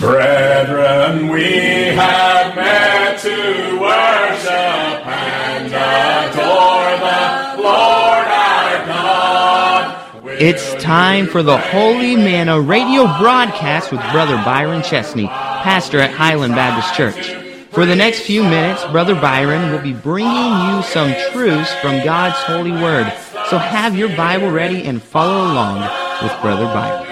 Brethren, we have met to worship and adore the Lord our God. It's time for the Holy Manna radio broadcast with Brother Byron Chesney, pastor at Highland Baptist Church. For the next few minutes, Brother Byron will be bringing you some truths from God's holy word. So have your Bible ready and follow along with Brother Byron.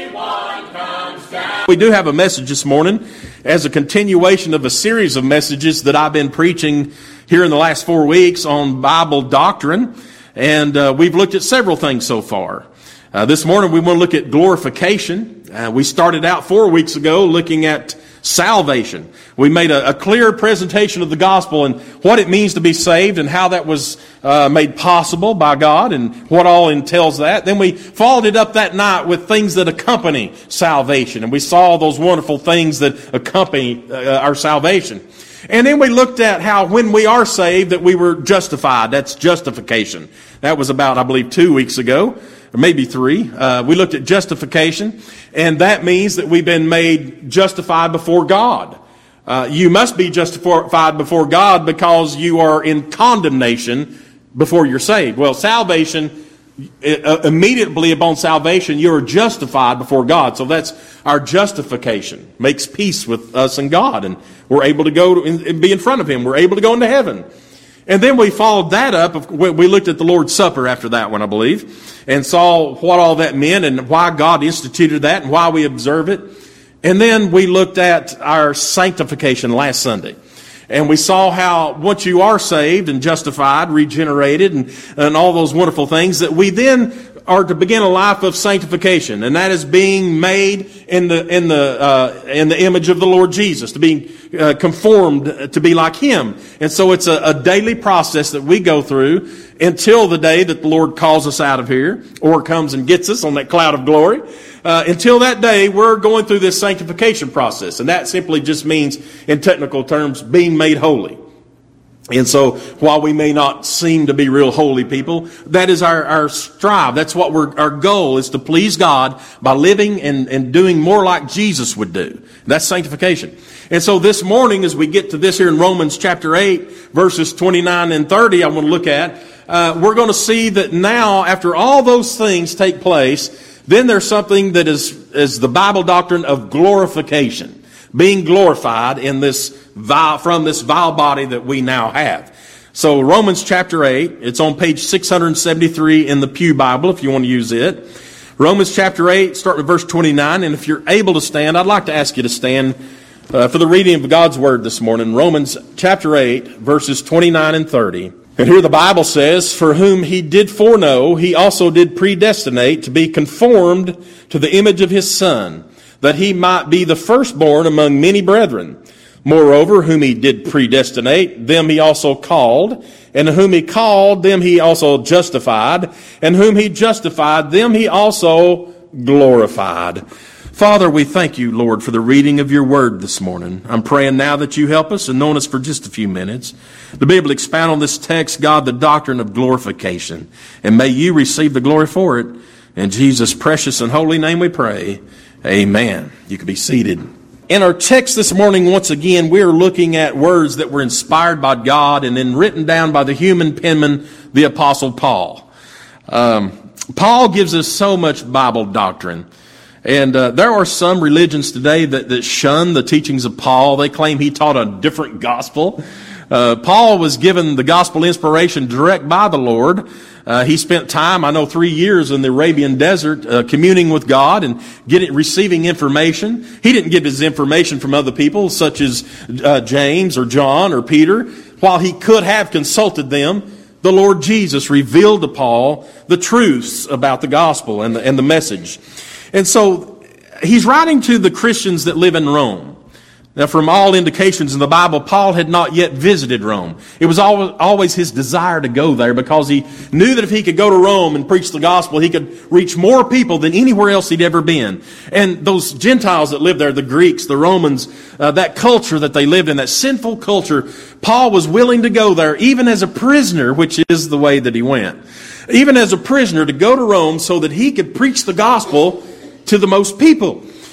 We do have a message this morning as a continuation of a series of messages that I've been preaching here in the last 4 weeks on Bible doctrine. And we've looked at several things so far. This morning we want to look at glorification. We started out 4 weeks ago looking at salvation. We made a clear presentation of the gospel and what it means to be saved and how that was made possible by God and what all entails that. Then we followed it up that night with things that accompany salvation. And we saw those wonderful things that accompany our salvation. And then we looked at how when we are saved that we were justified. That's justification. That was about, I believe, 2 weeks ago. Or maybe 3. We looked at justification, and that means that we've been made justified before God. You must be justified before God because you are in condemnation before you're saved. Well, salvation, immediately upon salvation, you are justified before God. So that's our justification. Makes peace with us and God, and we're able to go and be in front of Him. We're able to go into heaven. And then we followed that up. We looked at the Lord's Supper after that one, I believe, and saw what all that meant and why God instituted that and why we observe it. And then we looked at our sanctification last Sunday. And we saw how once you are saved and justified, regenerated, and all those wonderful things, that we then are to begin a life of sanctification, and that is being made in the image of the Lord Jesus, to being conformed to be like Him. And so it's a daily process that we go through until the day that the Lord calls us out of here, or comes and gets us on that cloud of glory. Until that day, we're going through this sanctification process, and that simply just means, in technical terms, being made holy. And so, while we may not seem to be real holy people, that is our strive. That's what our goal is, to please God by living and doing more like Jesus would do. That's sanctification. And so this morning, as we get to this here in Romans chapter 8, verses 29 and 30, I want to look at, we're going to see that now, after all those things take place, then there's something that is the Bible doctrine of glorification. Being glorified in from this vile body that we now have. So Romans chapter 8, it's on page 673 in the Pew Bible if you want to use it. Romans chapter 8, start with verse 29, and if you're able to stand, I'd like to ask you to stand for the reading of God's Word this morning. Romans chapter 8, verses 29 and 30. And here the Bible says, "For whom He did foreknow, He also did predestinate to be conformed to the image of His Son, that He might be the firstborn among many brethren. Moreover, whom He did predestinate, them He also called. And whom He called, them He also justified. And whom He justified, them He also glorified." Father, we thank You, Lord, for the reading of Your Word this morning. I'm praying now that You help us and known us for just a few minutes to be able to expound on this text, God, the doctrine of glorification. And may You receive the glory for it. In Jesus' precious and holy name we pray. Amen. You can be seated. In our text this morning, once again, we're looking at words that were inspired by God and then written down by the human penman, the Apostle Paul. Paul gives us so much Bible doctrine. And there are some religions today that shun the teachings of Paul. They claim he taught a different gospel. Paul was given the gospel inspiration direct by the Lord. He spent time, 3 years in the Arabian desert, communing with God and receiving information. He didn't get his information from other people, such as James or John or Peter. While he could have consulted them, the Lord Jesus revealed to Paul the truths about the gospel and the message. And so he's writing to the Christians that live in Rome. Now, from all indications in the Bible, Paul had not yet visited Rome. It was always his desire to go there because he knew that if he could go to Rome and preach the gospel, he could reach more people than anywhere else he'd ever been. And those Gentiles that lived there, the Greeks, the Romans, that culture that they lived in, that sinful culture, Paul was willing to go there, even as a prisoner, which is the way that he went. Even as a prisoner, to go to Rome so that he could preach the gospel to the most people.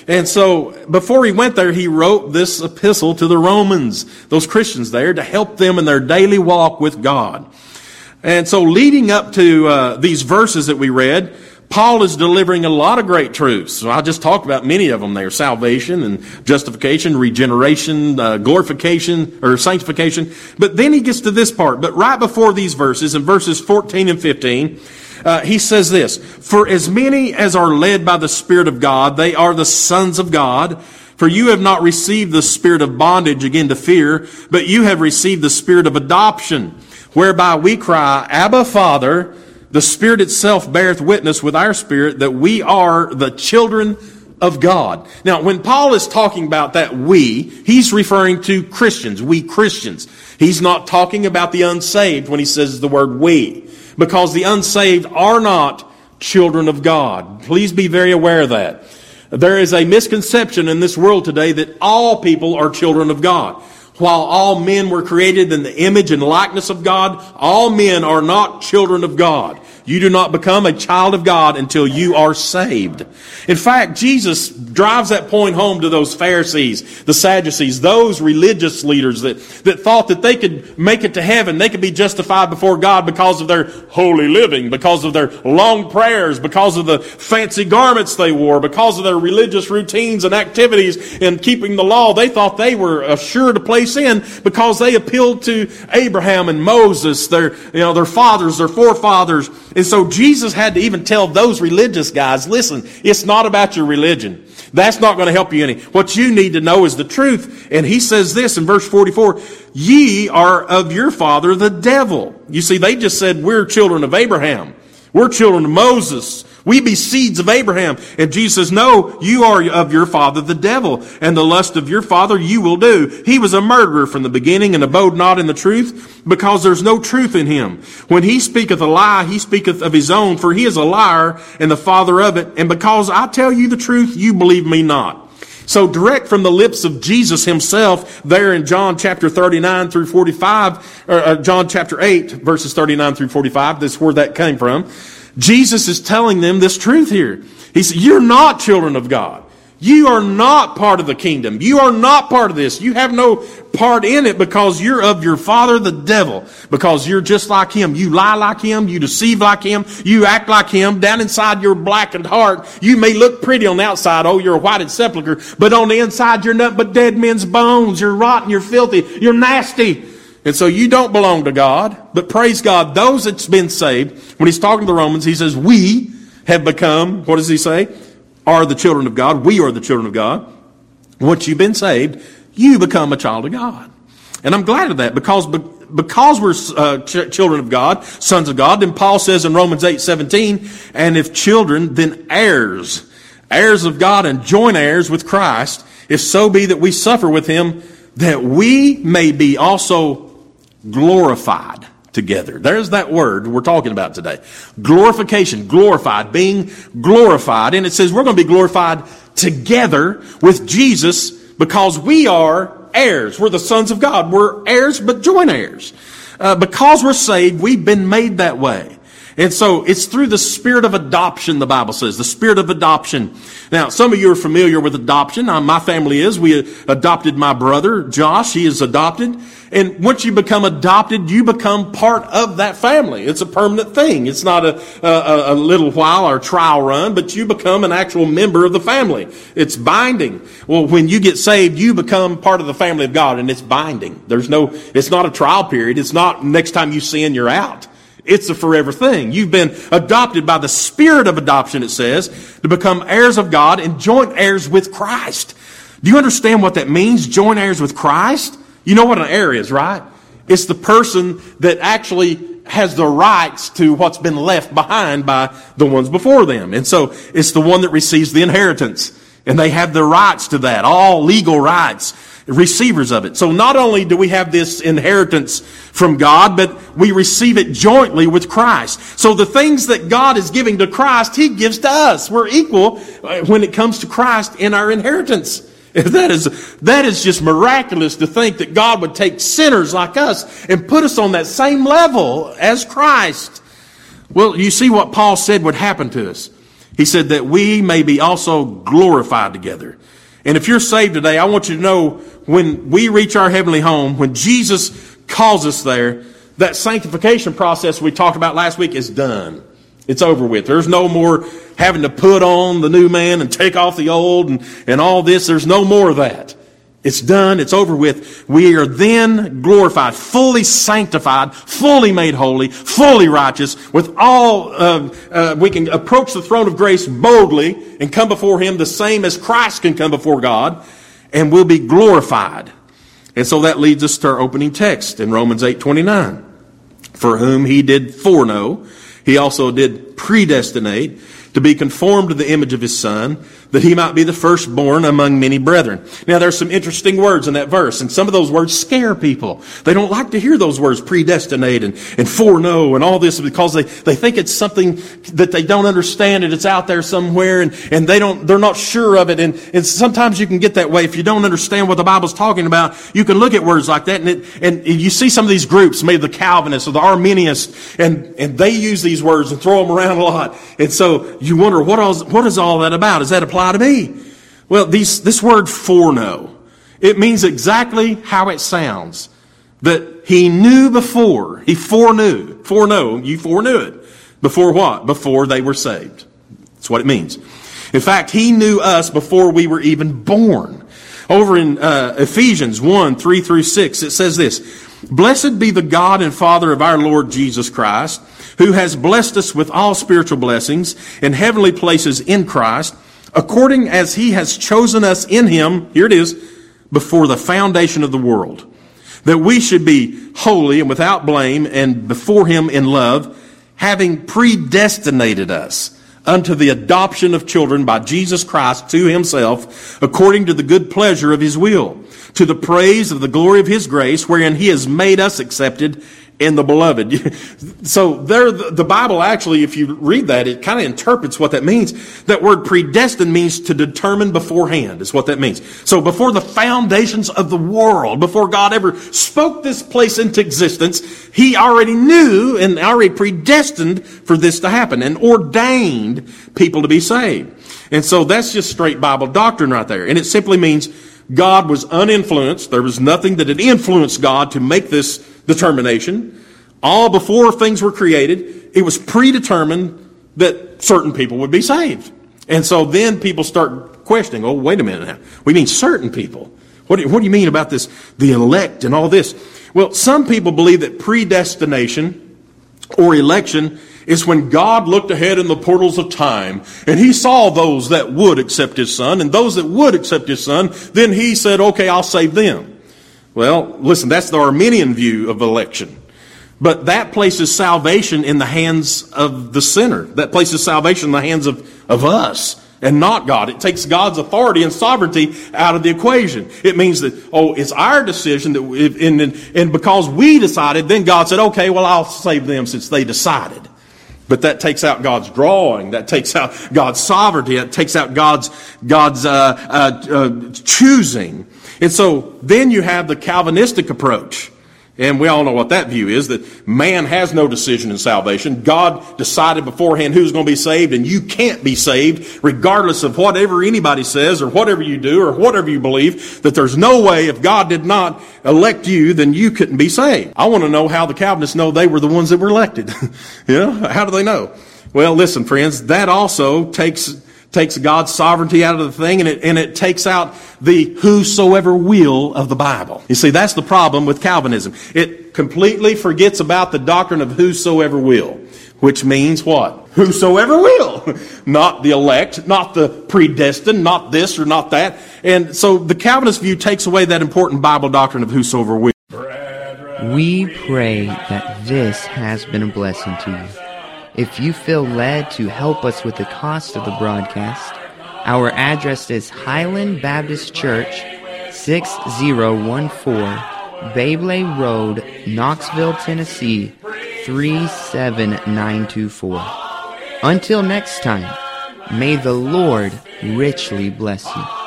And so before he went there, he wrote this epistle to the Romans, those Christians there, to help them in their daily walk with God. And so leading up to these verses that we read, Paul is delivering a lot of great truths. So I just talked about many of them there. Salvation and justification, regeneration, glorification, or sanctification. But then he gets to this part. But right before these verses, in verses 14 and 15, he says this, "For as many as are led by the Spirit of God, they are the sons of God. For you have not received the spirit of bondage again to fear, but you have received the spirit of adoption, whereby we cry, Abba, Father. The Spirit itself beareth witness with our spirit that we are the children of God." Now, when Paul is talking about that we, he's referring to Christians, we Christians. He's not talking about the unsaved when he says the word we, because the unsaved are not children of God. Please be very aware of that. There is a misconception in this world today that all people are children of God. While all men were created in the image and likeness of God, all men are not children of God. You do not become a child of God until you are saved. In fact, Jesus drives that point home to those Pharisees, the Sadducees, those religious leaders that thought that they could make it to heaven, they could be justified before God because of their holy living, because of their long prayers, because of the fancy garments they wore, because of their religious routines and activities and keeping the law. They thought they were assured a place in because they appealed to Abraham and Moses, their fathers, their forefathers. And so Jesus had to even tell those religious guys, listen, it's not about your religion. That's not going to help you any. What you need to know is the truth. And he says this in verse 44, "Ye are of your father the devil." You see, they just said, we're children of Abraham. We're children of Moses. We be seeds of Abraham. And Jesus says, no, you are of your father the devil, and the lust of your father you will do. He was a murderer from the beginning, and abode not in the truth, because there's no truth in him. When he speaketh a lie, he speaketh of his own, for he is a liar, and the father of it. And because I tell you the truth, you believe me not. So direct from the lips of Jesus himself, there in John chapter 39 through 45, or John chapter 8, verses 39 through 45, that's where that came from. Jesus is telling them this truth here. He said, you're not children of God. You are not part of the kingdom. You are not part of this. You have no part in it because you're of your father, the devil. Because you're just like him. You lie like him. You deceive like him. You act like him. Down inside your blackened heart, you may look pretty on the outside. Oh, you're a whited sepulcher. But on the inside, you're nothing but dead men's bones. You're rotten. You're filthy. You're nasty. And so you don't belong to God. But praise God, those that's been saved, when he's talking to the Romans, he says, we have become, what does he say? Are the children of God. We are the children of God. Once you've been saved, you become a child of God. And I'm glad of that because we're children of God, sons of God. Then Paul says in Romans 8:17, and if children, then heirs, heirs of God and joint heirs with Christ, if so be that we suffer with him, that we may be also glorified together. There's that word we're talking about today. Glorification, glorified, being glorified. And it says we're going to be glorified together with Jesus because we are heirs. We're the sons of God. We're heirs, but joint heirs. Because we're saved, we've been made that way. And so it's through the spirit of adoption, the Bible says, the spirit of adoption. Now, some of you are familiar with adoption. My family is. We adopted my brother, Josh. He is adopted. And once you become adopted, you become part of that family. It's a permanent thing. It's not a little while or trial run, but you become an actual member of the family. It's binding. Well, when you get saved, you become part of the family of God, and it's binding. It's not a trial period. It's not next time you sin, you're out. It's a forever thing. You've been adopted by the spirit of adoption, it says, to become heirs of God and joint heirs with Christ. Do you understand what that means, joint heirs with Christ? You know what an heir is, right? It's the person that actually has the rights to what's been left behind by the ones before them. And so it's the one that receives the inheritance. And they have the rights to that, all legal rights, receivers of it. So not only do we have this inheritance from God, but we receive it jointly with Christ. So the things that God is giving to Christ, he gives to us. We're equal when it comes to Christ in our inheritance. That is just miraculous to think that God would take sinners like us and put us on that same level as Christ. Well, you see what Paul said would happen to us. He said that we may be also glorified together. And if you're saved today, I want you to know when we reach our heavenly home, when Jesus calls us there, that sanctification process we talked about last week is done. It's over with. There's no more having to put on the new man and take off the old and all this. There's no more of that. It's done. It's over with. We are then glorified, fully sanctified, fully made holy, fully righteous, with all, we can approach the throne of grace boldly and come before Him the same as Christ can come before God, and we'll be glorified. And so that leads us to our opening text in Romans 8:29. For whom He did foreknow, He also did predestinate to be conformed to the image of His Son, that He might be the firstborn among many brethren. Now, there's some interesting words in that verse, and some of those words scare people. They don't like to hear those words, predestinate and foreknow and all this, because they think it's something that they don't understand, and it's out there somewhere, and they're not sure of it. And sometimes you can get that way if you don't understand what the Bible's talking about. You can look at words like that, and you see some of these groups, maybe the Calvinists or the Arminians, and they use these words and throw them around a lot. And so you wonder, what is all that about? Does that apply to me? Well, this word foreknow, it means exactly how it sounds. That He knew before. He foreknew. Foreknow, you foreknew it. Before what? Before they were saved. That's what it means. In fact, He knew us before we were even born. Over in Ephesians 1:3-6, it says this: Blessed be the God and Father of our Lord Jesus Christ, who has blessed us with all spiritual blessings in heavenly places in Christ, according as He has chosen us in Him, here it is, before the foundation of the world, that we should be holy and without blame and before Him in love, having predestinated us unto the adoption of children by Jesus Christ to Himself, according to the good pleasure of His will, to the praise of the glory of His grace, wherein He has made us accepted in the beloved. So there, the Bible actually, if you read that, it kind of interprets what that means. That word predestined means to determine beforehand, is what that means. So before the foundations of the world, before God ever spoke this place into existence, He already knew and already predestined for this to happen and ordained people to be saved. And so that's just straight Bible doctrine right there. And it simply means God was uninfluenced. There was nothing that had influenced God to make this determination. All before things were created, it was predetermined that certain people would be saved. And so then people start questioning, oh, wait a minute now. We mean certain people. What do you mean about this, the elect and all this? Well, some people believe that predestination or election is when God looked ahead in the portals of time and He saw those that would accept His Son, and those that would accept His Son, then He said, okay, I'll save them. Well, listen, that's the Arminian view of election. But that places salvation in the hands of the sinner. That places salvation in the hands of us and not God. It takes God's authority and sovereignty out of the equation. It means that, it's our decision that, and because we decided, then God said, okay, well, I'll save them since they decided. But that takes out God's drawing. That takes out God's sovereignty. That takes out God's choosing. And so then you have the Calvinistic approach. And we all know what that view is, that man has no decision in salvation. God decided beforehand who's going to be saved, and you can't be saved regardless of whatever anybody says or whatever you do or whatever you believe, that there's no way if God did not elect you, then you couldn't be saved. I want to know how the Calvinists know they were the ones that were elected. How do they know? Well, listen, friends, that also takes God's sovereignty out of the thing, and it takes out the whosoever will of the Bible. You see, that's the problem with Calvinism. It completely forgets about the doctrine of whosoever will, which means what? Whosoever will. Not the elect, not the predestined, not this or not that. And so the Calvinist view takes away that important Bible doctrine of whosoever will. We pray that this has been a blessing to you. If you feel led to help us with the cost of the broadcast, our address is Highland Baptist Church, 6014 Babley Road, Knoxville, Tennessee, 37924. Until next time, may the Lord richly bless you.